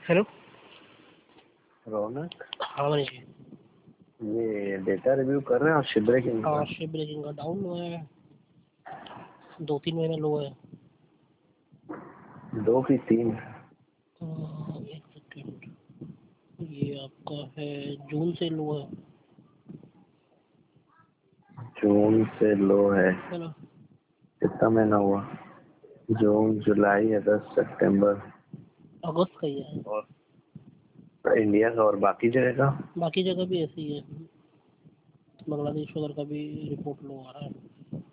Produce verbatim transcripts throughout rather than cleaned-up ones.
Hello रौनक, हाँ मनीष जी। ये data review कर रहे हैं आप शिप ब्रेकिंग का? हाँ शिप ब्रेकिंग का डाउन हुआ है, दो तीन महीने लो है। दो की तीन? अ, एक सेकेंड, ये आपका है जून से लो है जून से लो है? है ना। कितना महीना हुआ? जून, जुलाई, अगस्त, सितंबर अगस्त का ही है। और इंडिया का और बाकी जगह का? बाकी जगह भी ऐसे ही है, बांग्लादेश वगैरह का भी रिपोर्ट लो आ रहा है।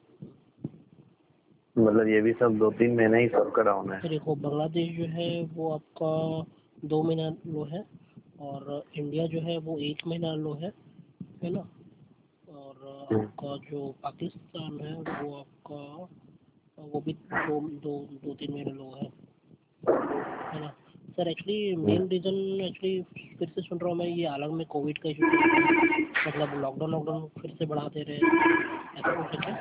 मतलब ये भी सब दो तीन महीने ही सबका डाउन है? देखो बांग्लादेश जो है वो आपका दो महीना लो है, और इंडिया जो है वो एक महीना लो है है ना। और आपका जो पाकिस्तान है वो आपका वो भी दो दो दो तीन महीने लो है है ना। Sir actually main reason actually फिर से सुन रहा हूँ मैं, ये अलग में कोविड का इशू चल रहा है, मतलब लॉकडाउन लॉकडाउन फिर से बढ़ा दे रहे हैं, ऐसा कुछ है क्या?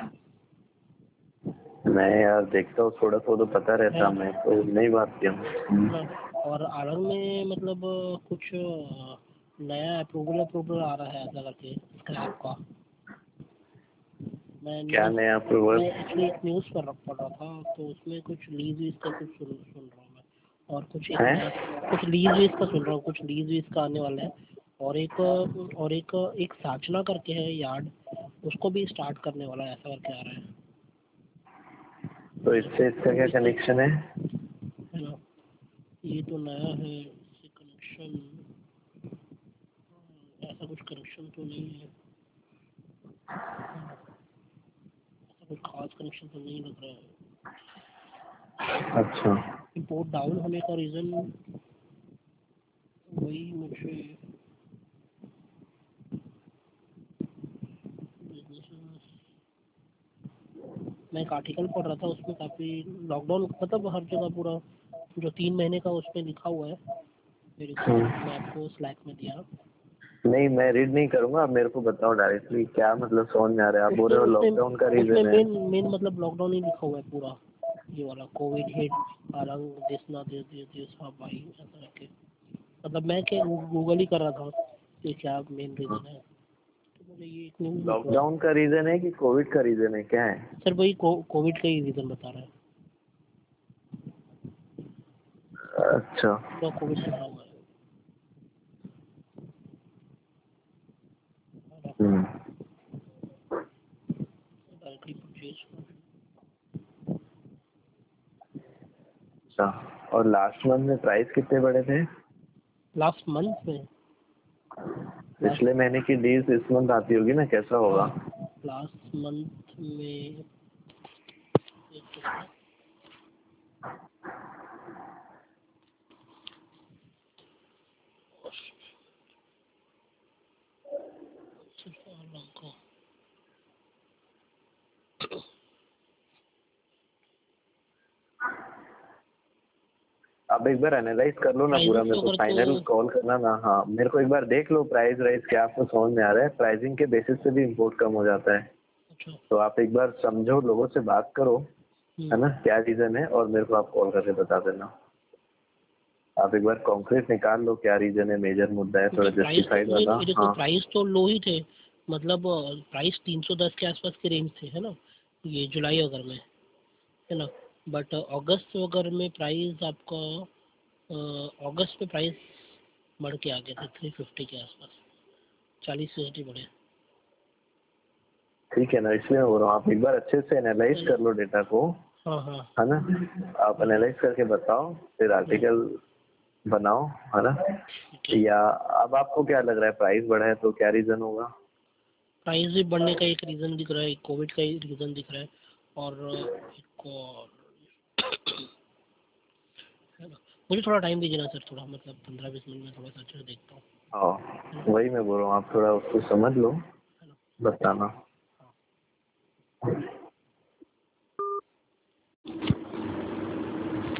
मैं यार देखता हूँ थोड़ा सा तो पता रहता है मैं तो नई बात किया। ना। और अलग में मतलब कुछ नया अप्रूवल अप्रूवल आ रहा है ऐसा करके स्क्रैप का। मैं क्या न्यूज़ नया अप्रूवल? मैं एक्चुअली एक न्यूज़ पर पढ़ रहा था, तो उसमें कुछ लीज वीज का कुछ सुन सुन रहा हूँ मैं, और कुछ एक है? नया कुछ लीज वीज का सुन रहा हूँ, कुछ लीज वीज का आने वाला है। और एक और एक एक साचना करके है यार्ड, उसको भी स्टार्ट करने वाला है ऐसा करके आ रहा है तो इससे इसका क्या कनेक्शन है? है ना। ये तो नया है, इससे कनेक्शन ऐसा कुछ कनेक्शन तो नहीं है, ऐसा कुछ खास कनेक्शन तो नहीं लग रहा है। अच्छा, इम्पोर्ट डाउन होने का रीज़न वही मुझे मैं एक आर्टिकल पढ़ रहा था, उसमें काफ़ी लॉकडाउन मतलब हर जगह पूरा जो तीन महीने का उसमें लिखा हुआ है मेरे को, मैं आपको स्लैक में दिया। नहीं मैं रीड नहीं करूंगा, आप मेरे को बताओ डायरेक्टली क्या मतलब समझ में आ रहा है। आप बोल उसमें रहे हो उसमें लॉकडाउन का उसमें रीजन है? मेन मेन मतलब लॉकडाउन ही लिखा हुआ है पूरा, ये वाला कोविड हिट अलंग दिस ना दिस दिस दिस हाँ भाई ऐसा करके। मतलब मैं क्या गूगल ही कर रहा था कि क्या मेन रीज़न है, तो मुझे ये एक न्यूज़ निकला। लॉकडाउन का रीजन है कि कोविड का रीजन है, क्या है? सर वही कोविड का ही रीज़न बता रहा है, अच्छा। पूरा कोविड से भरा हुआ है। हम्म। डायरेक्टली परचेज अच्छा, और लास्ट मंथ में प्राइस कितने बढ़े थे? लास्ट मंथ में लास्ट पिछले महीने की डील्स इस मंथ आती होगी ना, कैसा होगा? लास्ट मंथ में एक आप एक बार एनालाइज कर लो ना पूरा, प्राइजेस मेरे तो को अगर फाइनल तो कॉल करना ना। हाँ मेरे को एक बार देख लो प्राइस राइस क्या आपको समझ में आ रहा है। प्राइसिंग के बेसिस पे भी इम्पोर्ट कम हो जाता है, अच्छा तो आप एक बार समझो, लोगों से बात करो, है ना, क्या रीजन है, और मेरे को आप कॉल करके बता देना। आप एक बार कॉन्क्रीट निकाल लो क्या रीजन है, मेजर मुद्दा है थोड़ा प्राइस तो जस्टिफाइड नहीं वाला। नहीं, देखो हाँ प्राइस तो लो ही थे, मतलब प्राइस तीन सौ दस के आसपास के रेंज थे है ना, ये जुलाई वगैरह में है ना। बट अगस्त वगैरह में प्राइस आपका अगस्त में प्राइस बढ़ के आ गए थे थ्री फिफ्टी के आसपास, चालीस फीसदी बढ़े। ठीक है ना, इसलिए हो रहा हूँ, आप एक बार अच्छे से एनालाइज कर लो डेटा को, हाँ हाँ है ना। आप एनालाइज करके बताओ, फिर आर्टिकल बनाओ, है ना। ठीक है। या अब आपको क्या लग रहा है प्राइस बढ़ा है तो क्या रीजन होगा? प्राइस भी बढ़ने का एक रीज़न दिख रहा है, कोविड का ही रीज़न दिख रहा है, और एक और है ना। मुझे थोड़ा टाइम दीजिए ना सर, थोड़ा मतलब पंद्रह बीस मिनट में थोड़ा सा अच्छे से देखता हूँ, है हाँ ना। वही मैं बोल रहा हूँ, आप थोड़ा उसको समझ लो, है ना। बताना। हाँ।